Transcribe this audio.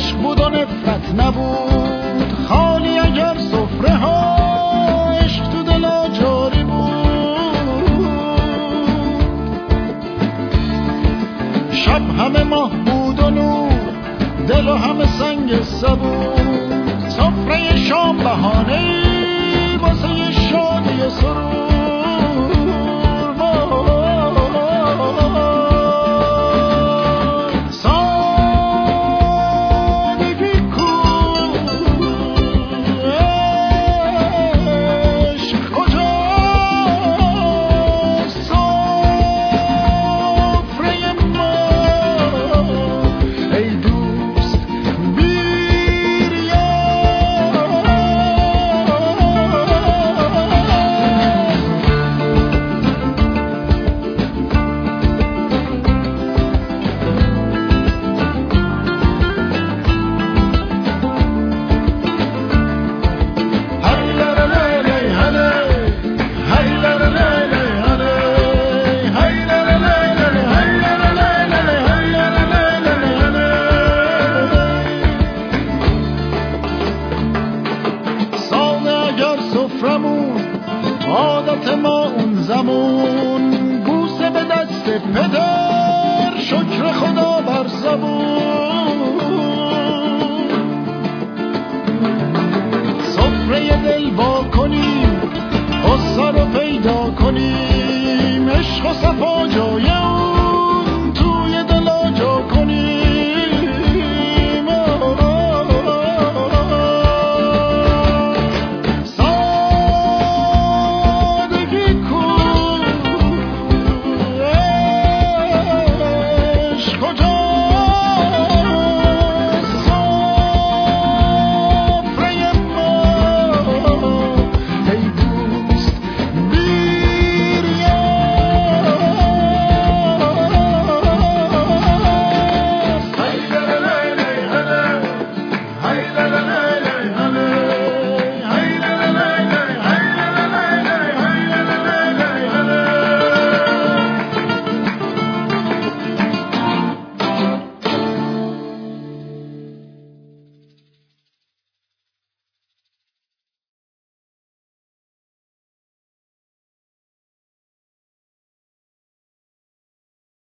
عشق بود و نفرت نبود، خالی اگر سفره ها عشق تو دلا جاری بود. شب همه ماه بود و نور، دل و همه سنگ سبود، سفره شام بهانه‌ای واسه شادی و سرود.